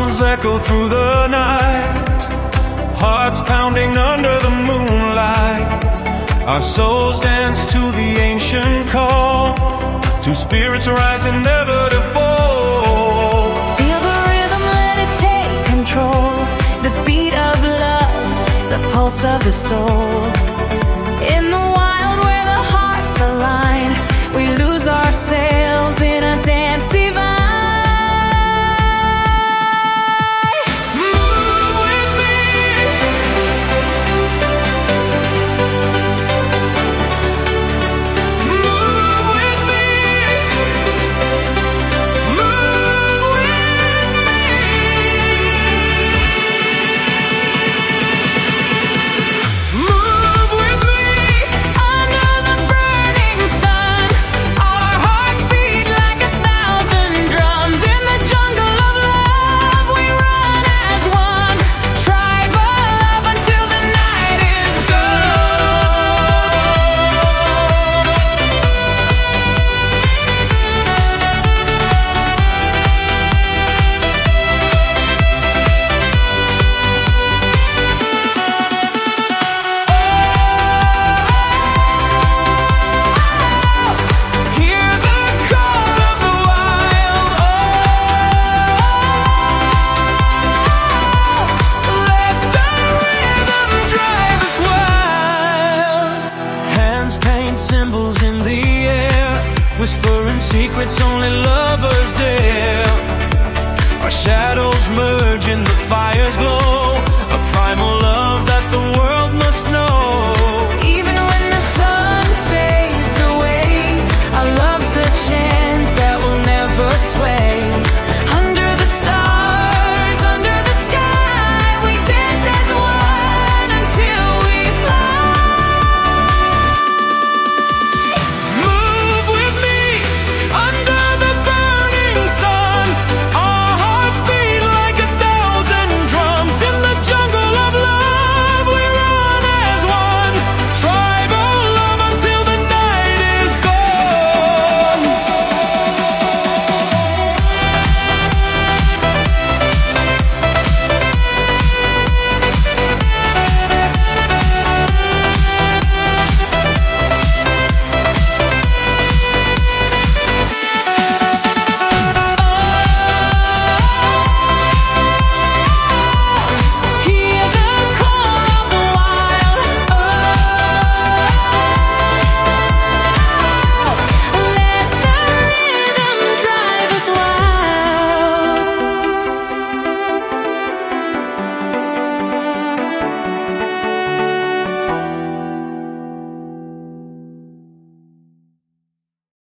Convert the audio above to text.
songs echo through the night, hearts pounding under the moonlight. Our souls dance to the ancient call, two spirits rising never to fall. Feel the rhythm, let it take control, the beat of love, the pulse of the soul.